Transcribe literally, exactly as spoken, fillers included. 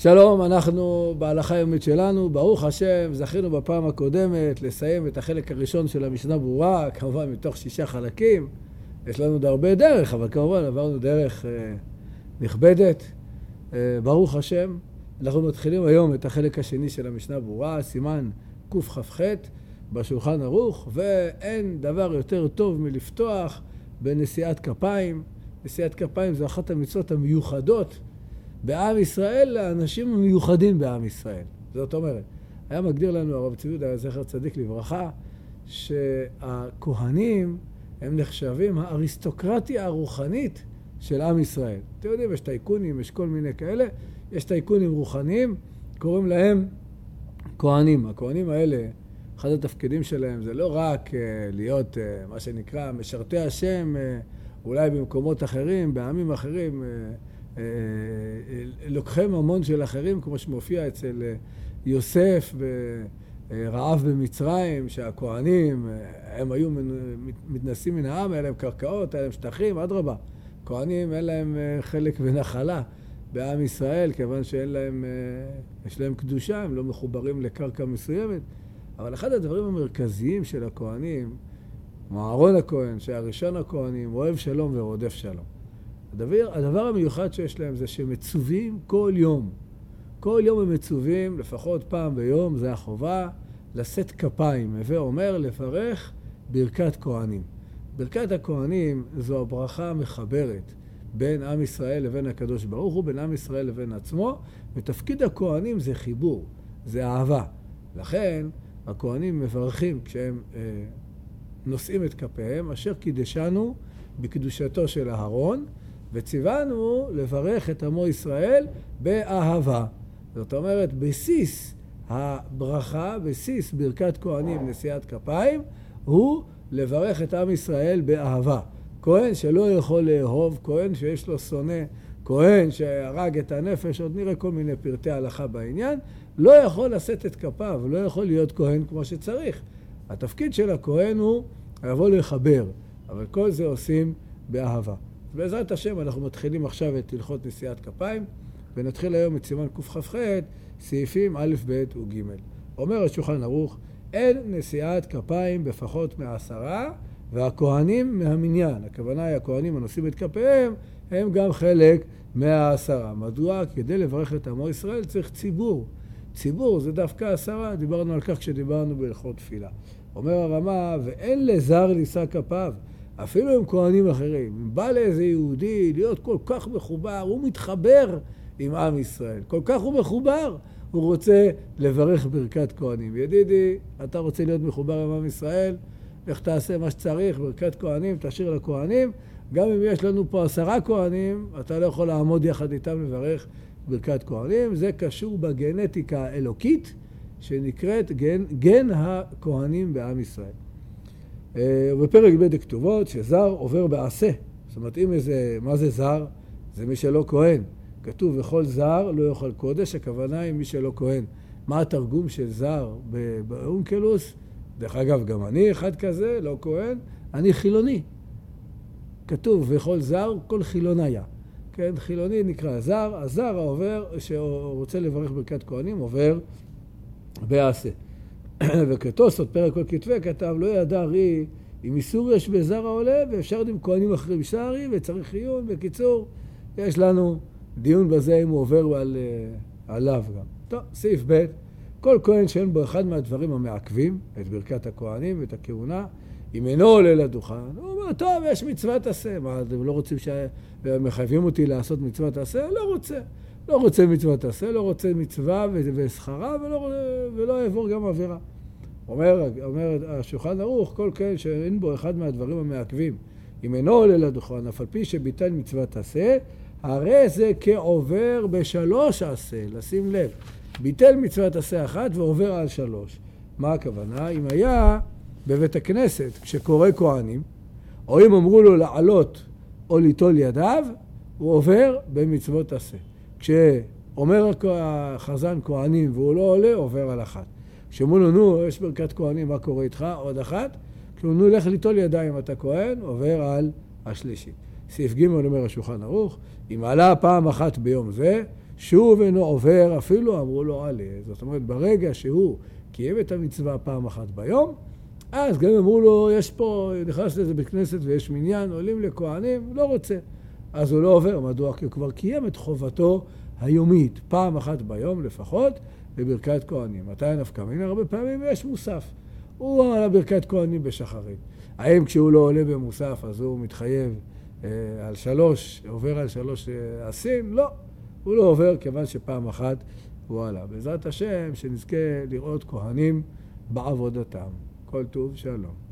שלום, אנחנו בהלכה היומית שלנו, ברוך השם, זכינו בפעם הקודמת לסיים את החלק הראשון של המשנה ברורה, כמובן מתוך שישה חלקים. יש לנו עוד הרבה דרך, אבל כמובן עברנו דרך אה, נכבדת. אה, ברוך השם, אנחנו מתחילים היום את החלק השני של המשנה ברורה, סימן קכ"ח בשולחן ערוך, ואין דבר יותר טוב מלפתוח בנשיאת כפיים. נשיאת כפיים זו אחת המצוות המיוחדות בעם ישראל, לאנשים המיוחדים בעם ישראל. זאת אומרת, היה מגדיר לנו הרב צבי יהודה זכר צדיק לברכה, שהכהנים הם נחשבים האריסטוקרטיה הרוחנית של עם ישראל. אתם יודעים, יש טייקונים, יש כל מיני כאלה, יש טייקונים רוחניים, קוראים להם כהנים. הכהנים האלה, אחד התפקידים שלהם זה לא רק uh, להיות uh, מה שנקרא משרתי השם, uh, אולי במקומות אחרים, בעמים אחרים, uh, לוקחי ממון של אחרים, כמו שמופיע אצל יוסף ברעב במצרים, שהכהנים הם היו מתנסים מן העם, היה להם קרקעות, היה להם שטחים, אדרבה. כהנים אין להם חלק ונחלה בעם ישראל, כיוון שאין להם, יש להם קדושה, הם לא מחוברים לקרקע מסוימת. אבל אחד הדברים המרכזיים של הכהנים, כמו אהרון הכהן, שהראשון הכהנים, אוהב שלום ורודף שלום. הדבר, הדבר המיוחד שיש להם זה שמצווים כל יום. כל יום הם מצווים, לפחות פעם ביום, זה החובה, לשאת כפיים. הווה אומר, לברך ברכת כהנים. ברכת הכהנים זו הברכה המחברת בין עם ישראל לבין הקדוש ברוך הוא, בין עם ישראל לבין עצמו, ותפקיד הכהנים זה חיבור, זה אהבה. לכן, הכהנים מברכים כשהם אה, נושאים את כפיהם, אשר קידשנו בקדושתו של אהרון, וציוונו לברך את עמו ישראל באהבה. זאת אומרת, בסיס הברכה, בסיס ברכת כהנים נשיאת כפיים, הוא לברך את עם ישראל באהבה. כהן שלא יכול לאהוב, כהן שיש לו שונא, כהן שהרג את הנפש, עוד נראה כל מיני פרטי הלכה בעניין, לא יכול לשאת את כפיו, לא יכול להיות כהן כמו שצריך. התפקיד של הכהן הוא לבוא לחבר, אבל כל זה עושים באהבה. בעזרת השם אנחנו מתחילים עכשיו את הלכות נשיאת כפיים, ונתחיל היום את סימן קכ"ח, סעיפים א', ב' וג'. אומר השולחן ערוך, אין נשיאת כפיים בפחות מעשרה, והכהנים מהמניין. הכוונה היא הכהנים הנושאים את כפיהם, הם גם חלק מהעשרה. מדוע? כדי לברך את עמו ישראל צריך ציבור. ציבור זה דווקא עשרה, דיברנו על כך כשדיברנו בהלכות תפילה. אומר הרמה, ואין לזר לישא כפיו. אפילו עם כהנים אחרים, אם בא לאיזה יהודי להיות כל כך מחובר, הוא מתחבר עם עם ישראל. כל כך הוא מחובר, הוא רוצה לברך ברכת כהנים. ידידי, אתה רוצה להיות מחובר עם עם ישראל, איך תעשה מה שצריך, ברכת כהנים, תשאיר לכהנים. גם אם יש לנו פה עשרה כהנים, אתה לא יכול לעמוד יחד איתם לברך ברכת כהנים. זה קשור בגנטיקה האלוקית, שנקראת גן, גן הכהנים בעם ישראל. ובפרק ב' כתובות שזר עובר בעשה. זאת אומרת, אם איזה, מה זה זר? זה מי שלא כהן. כתוב, וכל זר לא יאכל קודש, הכוונה היא מי שלא כהן. מה התרגום של זר באונקלוס? דרך אגב, גם אני אחד כזה, לא כהן, אני חילוני. כתוב, וכל זר, כל חילוניה. כן, חילוני נקרא זר, הזר העובר, שרוצה לברך ברכת כהנים, עובר בעשה. וכתוסות, פרק כל כתבי, כתב, לא ידע רי אם איסור יש בזר העולה, ואפשר עם כהנים אחרים שערי, וצריך עיון. בקיצור, יש לנו דיון בזה אם הוא עובר על, עליו גם. טוב, סעיף ב', כל כהן שאין בו אחד מהדברים המעכבים, את ברכת הכהנים ואת הכהונה, אם אינו עולה לדוכן, הוא אומר, טוב, יש מצוות עשה. מה, אתם לא רוצים שמחייבים אותי לעשות מצוות עשה? לא רוצה. לא רוצה מצוות עשה, לא רוצה מצווה ושכרה, ולא, ולא יעבור גם עבירה. אומר, אומר השולחן ערוך, כל כהן שאין בו אחד מהדברים המעכבים, אם אינו עולה לדוכן, אף על פי שביטל מצוות עשה, הרי זה כעובר בשלוש עשה, לשים לב. ביטל מצוות עשה אחת ועובר על שלוש. מה הכוונה? אם היה בבית הכנסת, כשקורא כהנים, או אם אמרו לו לעלות או ליטול ידיו, הוא עובר במצוות עשה. כשאומר החזן כהנים והוא לא עולה, עובר על אחת. כשאומרו לו, נו, יש ברכת כהנים, מה קורה איתך? עוד אחת. כשאומרו, נו, לך ליטול ידיים, אתה כהן, עובר על השלישי. סעיף ג' אומר השולחן ערוך, אם עלה פעם אחת ביום זה, שוב אינו עובר, אפילו אמרו לו עלי. זאת אומרת, ברגע שהוא קיים את המצווה פעם אחת ביום, אז גם אמרו לו, יש פה, נכנס לזה בית כנסת ויש מניין, עולים לכהנים, לא רוצה. אז הוא לא עובר, מדוע? כי הוא כבר קיים את חובתו היומית, פעם אחת ביום לפחות, בברכת כהנים. מתי נפקא מינה? הרבה פעמים יש מוסף. הוא על ברכת כהנים בשחרית. האם כשהוא לא עולה במוסף, אז הוא מתחייב אה, על שלוש, עובר על שלוש אה, עשים? לא. הוא לא עובר כיוון שפעם אחת הוא עלה. בעזרת השם, שנזכה לראות כהנים בעבודתם. כל טוב, שלום.